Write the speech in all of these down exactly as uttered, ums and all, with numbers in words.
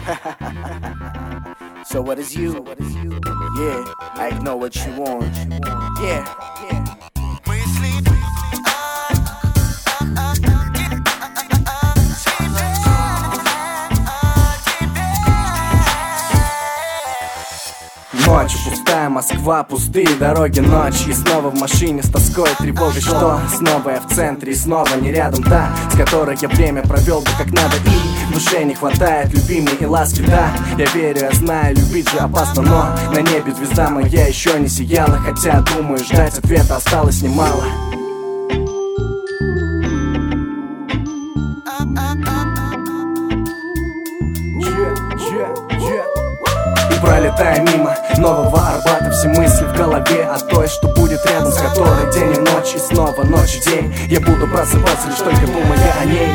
So what is you? Yeah, I know what you want. Yeah, yeah. Ночь, пустая Москва, пустые дороги, ночь. И снова в машине с тоской, тревогой. Что? Снова я в центре и снова не рядом та, с которой я время провел бы как надо. И в душе не хватает любимой и ласки, да. Я верю, я знаю, любить же опасно, но на небе звезда моя еще не сияла. Хотя, думаю, ждать ответа осталось немало. Пролетая мимо нового Арбата, все мысли в голове о той, что будет рядом, с которой день и ночь, и снова ночь и день. Я буду просыпаться лишь только думая о ней.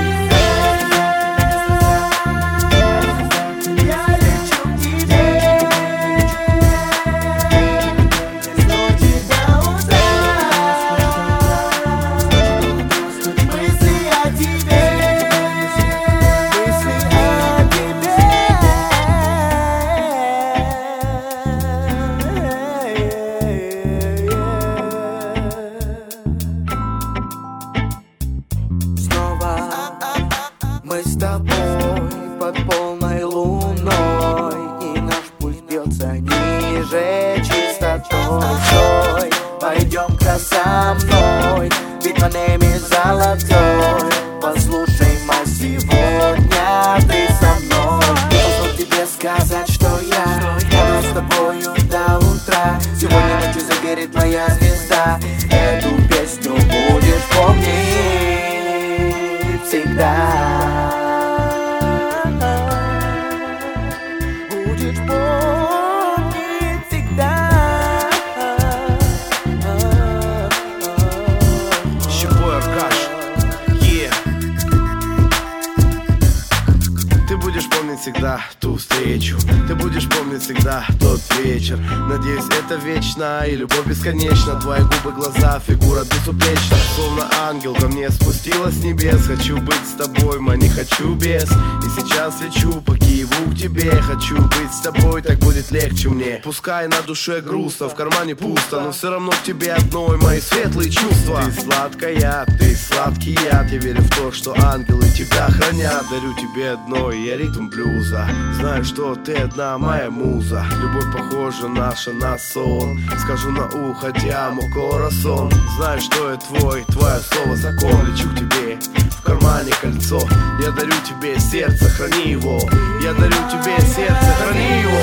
Мы с тобой под полной луной, и наш пульс бьется ниже частотой. Стой, пойдем-ка со мной, ведь на небе золотой. Послушай, ма, сегодня ты со мной. Должен тебе сказать, что я буду с тобою до утра. Сегодня ночью загорит твоя звезда. Эту песню будешь помнить всегда. Будешь помнить всегда. Щепой Аркаш, yeah. Ты будешь помнить всегда ту встречу, ты будешь помнить всегда тот вечер. Надеюсь, это вечно и любовь бесконечна. Твои губы, глаза, фигура безупречна. Словно ангел ко мне спустилась с небес. Хочу быть с тобой, ма, не хочу без. И сейчас лечу по Киеву к тебе. Хочу быть с тобой, так будет легче мне. Пускай на душе грустно, в кармане пусто, но все равно к тебе одной мои светлые чувства. Ты сладкая, ты сладкий яд. Я верю в то, что ангелы тебя хранят. Дарю тебе одной, я ритм блюза. Знаю, что ты одна моя муза. Любовь похожа наша на сон. Скажу на ухо, диамо, корасон. Знаю, что я твой, твое слово закон. Лечу к тебе, в кармане кольцо. Я дарю тебе сердце, храни его. Я дарю тебе сердце, храни его.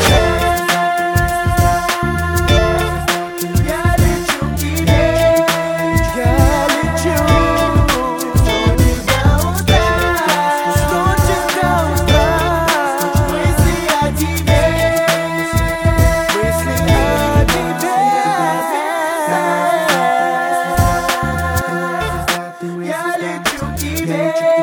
Я лечу к тебе.